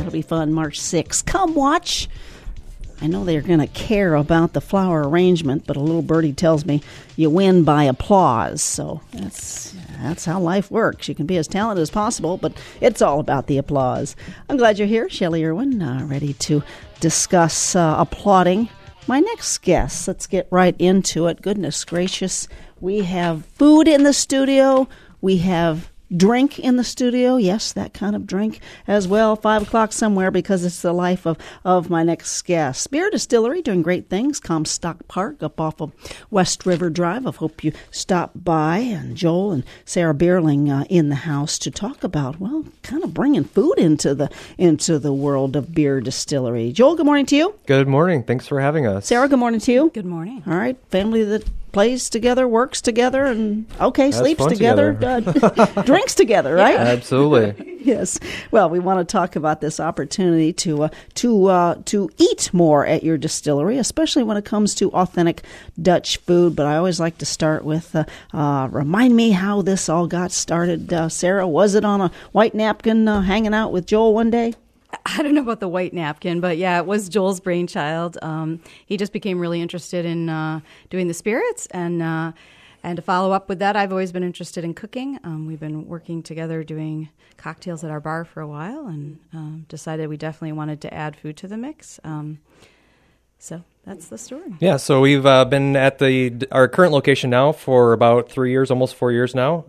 That'll be fun, March 6th. Come watch. I know they're going to care about the flower arrangement, but a little birdie tells me you win by applause. So that's how life works. You can be as talented as possible, but it's all about the applause. I'm glad you're here, Shelley Irwin, ready to discuss applauding my next guest. Let's get right into it. Goodness gracious. We have food in the studio. We have drink in the studio. Yes, that kind of drink as well. 5 o'clock somewhere, because it's the life of my next guest. Beer Distillery doing great things. Comstock Park up off of West River Drive. I hope you stop by. And Joel and Sarah Bierling in the house to talk about, well, kind of bringing food into the world of Beer Distillery. Joel, good morning to you. Good morning. Thanks for having us. Sarah, good morning to you. Good morning. All right. Family that plays together, works together, and sleeps together. Drinks together, right? Yeah. Absolutely. Yes. Well, we want to talk about this opportunity to eat more at your distillery, especially when it comes to authentic Dutch food. But I always like to start with remind me how this all got started. Sarah, was it on a white napkin hanging out with Joel one day? I don't know about the white napkin, but yeah, it was Joel's brainchild. He just became really interested in doing the spirits, and to follow up with that, I've always been interested in cooking. We've been working together doing cocktails at our bar for a while, and decided we definitely wanted to add food to the mix. So that's the story. Yeah, so we've been at our current location now for about 3 years, almost 4 years now,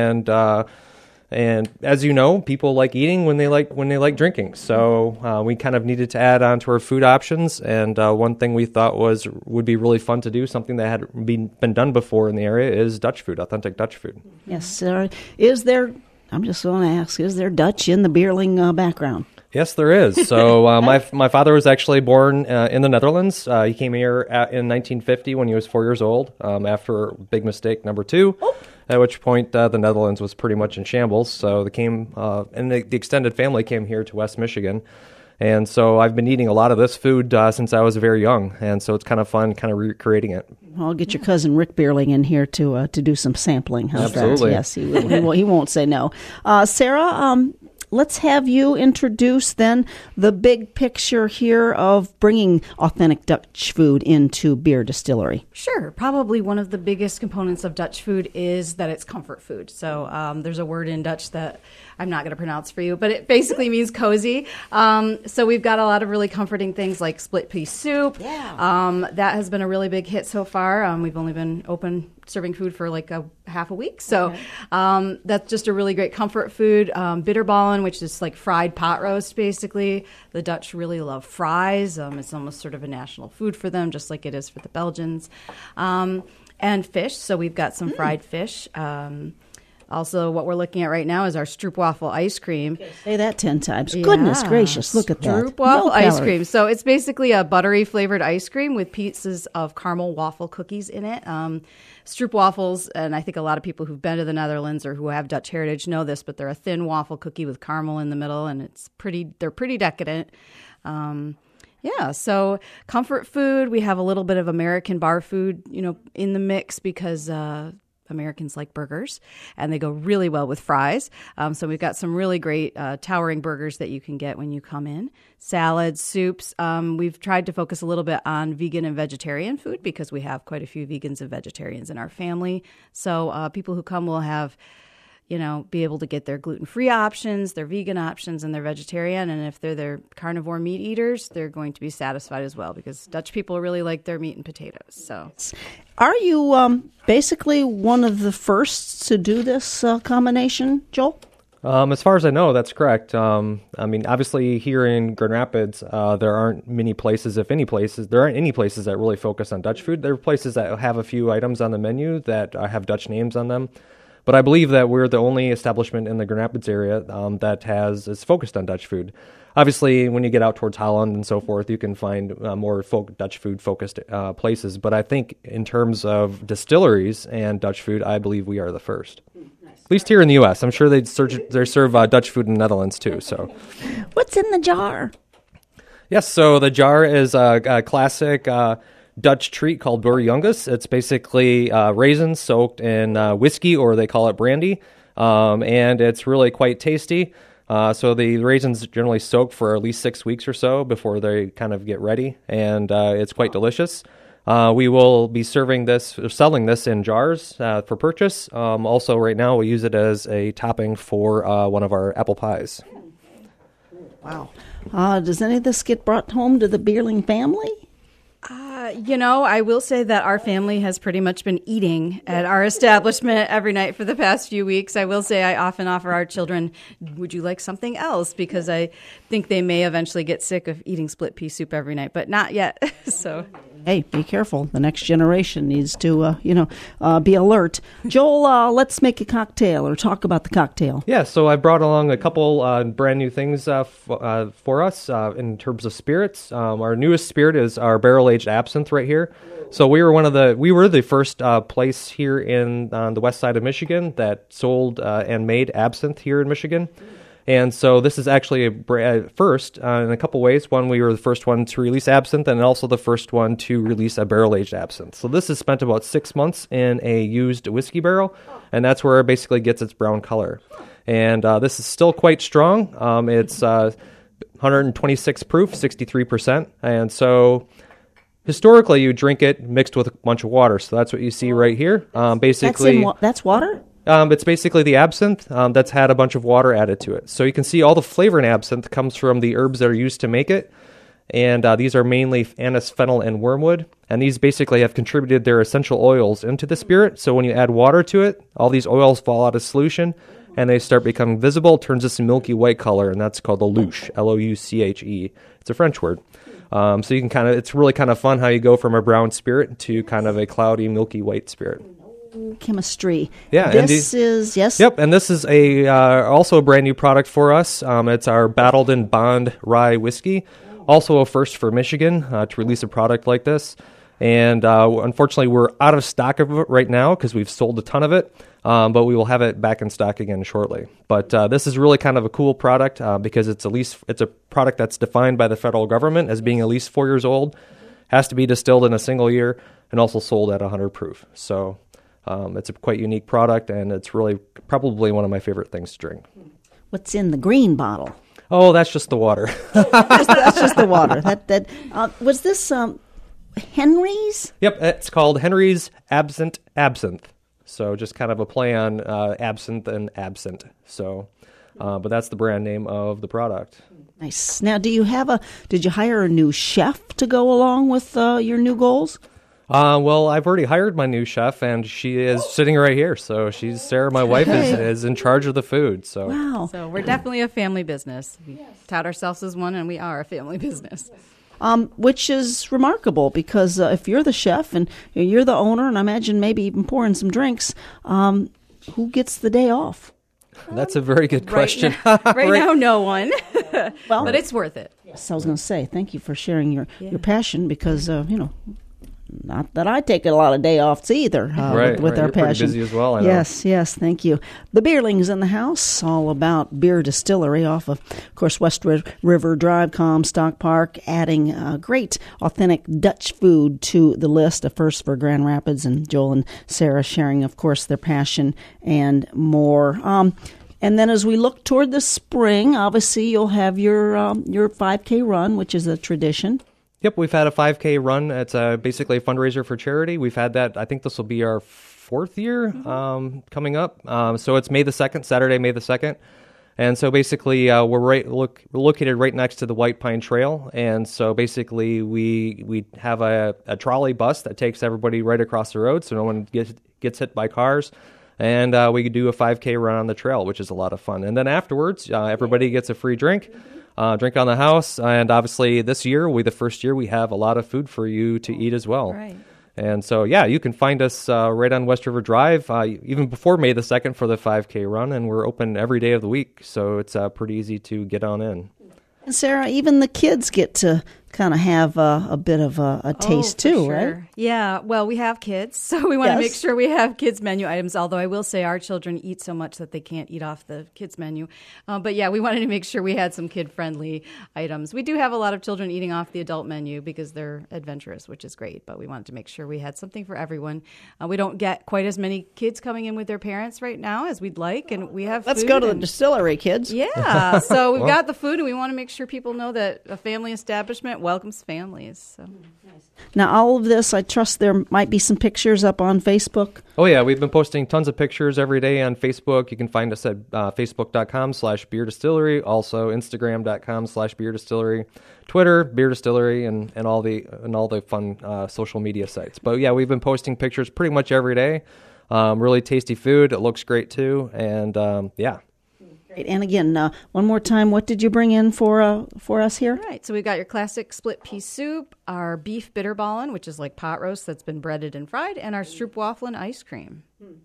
and as you know, people like eating when they like drinking. So we kind of needed to add on to our food options. And one thing we thought would be really fun to do, something that had been done before in the area, is Dutch food, authentic Dutch food. Yes. Is there? I'm just going to ask: is there Dutch in the Bierling background? Yes, there is. So my father was actually born in the Netherlands. He came here in 1950 when he was 4 years old, after big mistake number 2. Oh. At which point the Netherlands was pretty much in shambles. So they came, and the extended family came here to West Michigan. And so I've been eating a lot of this food since I was very young. And so it's kind of fun kind of recreating it. I'll get your cousin Rick Bierling in here to do some sampling. How's Absolutely. That? Yes, he won't say no. Sarah, let's have you introduce then the big picture here of bringing authentic Dutch food into Beer Distillery. Sure. Probably one of the biggest components of Dutch food is that it's comfort food. So there's a word in Dutch that I'm not going to pronounce for you, but it basically means cozy. So we've got a lot of really comforting things like split pea soup. Yeah. That has been a really big hit so far. We've only been open serving food for like a half a week. So that's just a really great comfort food. Bitterballen, which is like fried pot roast, basically. The Dutch really love fries. It's almost sort of a national food for them, just like it is for the Belgians. And fish. So we've got some fried fish. Also, what we're looking at right now is our stroopwafel ice cream. Say that 10 times. Yeah. Goodness gracious, look at that. Stroopwafel ice cream. So it's basically a buttery flavored ice cream with pieces of caramel waffle cookies in it. Stroopwafels, and I think a lot of people who've been to the Netherlands or who have Dutch heritage know this, but they're a thin waffle cookie with caramel in the middle, and they're pretty decadent. So comfort food. We have a little bit of American bar food, in the mix because Americans like burgers, and they go really well with fries. So we've got some really great towering burgers that you can get when you come in. Salads, soups. We've tried to focus a little bit on vegan and vegetarian food because we have quite a few vegans and vegetarians in our family. So people who come will have, be able to get their gluten-free options, their vegan options, and their vegetarian. And if they're their carnivore meat eaters, they're going to be satisfied as well because Dutch people really like their meat and potatoes. So, are you basically one of the first to do this combination, Joel? As far as I know, that's correct. Obviously here in Grand Rapids, there aren't many places, if any places, there aren't any places that really focus on Dutch food. There are places that have a few items on the menu that have Dutch names on them. But I believe that we're the only establishment in the Grand Rapids area that is focused on Dutch food. Obviously, when you get out towards Holland and so forth, you can find more Dutch food-focused places. But I think in terms of distilleries and Dutch food, I believe we are the first. At least here in the U.S. I'm sure they serve Dutch food in the Netherlands, too. So, what's in the jar? Yes, so the jar is a classic Dutch treat called Boerenjongens. It's basically raisins soaked in whiskey, or they call it brandy, and it's really quite tasty. So the raisins generally soak for at least 6 weeks or so before they kind of get ready, and it's quite delicious. We will be serving this, or selling this in jars for purchase. Also, right now, we use it as a topping for one of our apple pies. Wow. Does any of this get brought home to the Beerling family? I will say that our family has pretty much been eating at our establishment every night for the past few weeks. I will say I often offer our children, would you like something else? Because I think they may eventually get sick of eating split pea soup every night, but not yet. So, hey, be careful. The next generation needs to, be alert. Joel, let's make a cocktail or talk about the cocktail. Yeah, so I brought along a couple brand new things for us in terms of spirits. Our newest spirit is our barrel-aged absinthe right here. So we were the first place here on the west side of Michigan that sold and made absinthe here in Michigan. And so this is actually a first in a couple ways. One, we were the first one to release absinthe, and also the first one to release a barrel-aged absinthe. So this has spent about 6 months in a used whiskey barrel, and that's where it basically gets its brown color. And this is still quite strong. It's 126 proof, 63%. And so historically, you drink it mixed with a bunch of water. So that's what you see right here. Basically, that's water? It's basically the absinthe that's had a bunch of water added to it. So you can see all the flavor in absinthe comes from the herbs that are used to make it. And these are mainly anise, fennel, and wormwood. And these basically have contributed their essential oils into the spirit. So when you add water to it, all these oils fall out of solution, and they start becoming visible. It turns this milky white color, and that's called the louche, Louche. It's a French word. So you can it's really kind of fun how you go from a brown spirit to kind of a cloudy, milky white spirit. Chemistry. Yeah, this is, yes? Yep, and this is also a brand new product for us. It's our Battled and Bond Rye Whiskey. Also a first for Michigan to release a product like this. And unfortunately, we're out of stock of it right now because we've sold a ton of it. But we will have it back in stock again shortly. But this is really kind of a cool product because it's a product that's defined by the federal government as being at least 4 years old, has to be distilled in a single year, and also sold at 100 proof. So it's a quite unique product, and it's really probably one of my favorite things to drink. What's in the green bottle? Oh, that's just the water. That's just the water. Was this Henry's? Yep, it's called Henry's Absinthe. So just kind of a play on absinthe and absent. So, but that's the brand name of the product. Nice. Now, did you hire a new chef to go along with your new goals? Well, I've already hired my new chef, and she is sitting right here. So Sarah, my wife, is in charge of the food. So wow. So we're definitely a family business. We tout ourselves as one, and we are a family business. Which is remarkable because if you're the chef and you're the owner, and I imagine maybe even pouring some drinks, who gets the day off? That's a very good question. Right now, no one. Well, but it's worth it. So I was going to say, thank you for sharing your passion because, not that I take a lot of day offs either with our You're passion. pretty busy as well, I know. Yes, thank you. The Beerlings in the house, all about beer distillery off of course, West River Drive, Comstock Park, adding great, authentic Dutch food to the list, a first for Grand Rapids, and Joel and Sarah sharing, of course, their passion and more. And then as we look toward the spring, obviously you'll have your 5K run, which is a tradition. Yep, we've had a 5K run. It's basically a fundraiser for charity. We've had that. I think this will be our 4th year coming up. So it's Saturday, May the 2nd. And so basically we're located right next to the White Pine Trail. And so basically we have a trolley bus that takes everybody right across the road so no one gets hit by cars. And we do a 5K run on the trail, which is a lot of fun. And then afterwards, everybody gets a free drink. Drink on the house, and obviously this year will be the first year we have a lot of food for you to eat as well. Right. And so, you can find us right on West River Drive, even before May the 2nd for the 5K run, and we're open every day of the week, so it's pretty easy to get on in. And Sarah, even the kids get to kind of have a bit of a taste for too, sure. right? Yeah. Well, we have kids, so we want to Yes. make sure we have kids menu items. Although I will say our children eat so much that they can't eat off the kids menu. But yeah, we wanted to make sure we had some kid friendly items. We do have a lot of children eating off the adult menu because they're adventurous, which is great. But we wanted to make sure we had something for everyone. We don't get quite as many kids coming in with their parents right now as we'd like, and we have. Let's food go to the and- distillery, kids. Yeah, so we've got the food, and we want to make sure people know that a family establishment welcomes families. So. Now, all of this, I trust there might be some pictures up on Facebook. Oh, yeah. We've been posting tons of pictures every day on Facebook. You can find us at facebook.com/beer distillery, also instagram.com/beer distillery, Twitter, beer distillery, and all the fun social media sites. But yeah, we've been posting pictures pretty much every day. Really tasty food. It looks great too. And yeah. Great. And again, one more time, what did you bring in for us here? All right, so we've got your classic split pea soup, our beef bitterballen, which is like pot roast that's been breaded and fried, and our stroopwafel ice cream.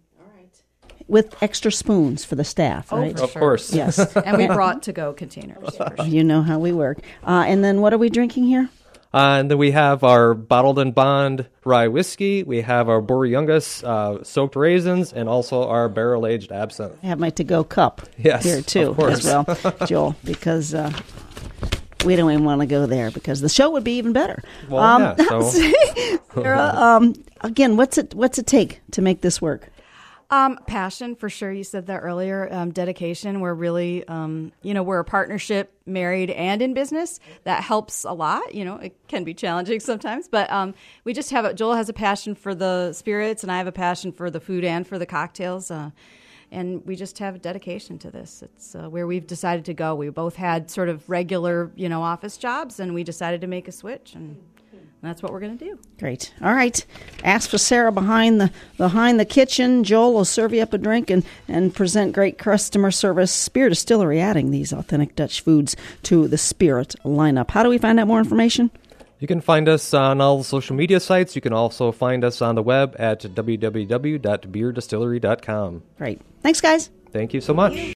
With extra spoons for the staff, Oh, right? for Of sure. course. Yes. And we brought to-go containers. You know how we work. And then what are we drinking here? And then we have our Bottled and Bond rye whiskey. We have our Borjungas soaked raisins, and also our barrel-aged absinthe. I have my to-go cup Yes, here, too, of course. as well, Joel, because we don't even want to go there because the show would be even better. Well, yeah, so Sarah, again, what's it take to make this work? Passion, for sure. You said that earlier. Dedication. We're really, we're a partnership, married and in business. That helps a lot. It can be challenging sometimes, but we just have Joel has a passion for the spirits, and I have a passion for the food and for the cocktails. And we just have a dedication to this. It's where we've decided to go. We both had sort of regular, office jobs, and we decided to make a switch, and that's what we're going to do. Great. All right. Ask for Sarah behind the kitchen. Joel will serve you up a drink and present great customer service. Spirit Distillery adding these authentic Dutch foods to the Spirit lineup. How do we find out more information? you can find us on all the social media sites. You can also find us on the web at www.beerdistillery.com. Great. Thanks, guys. Thank you so much.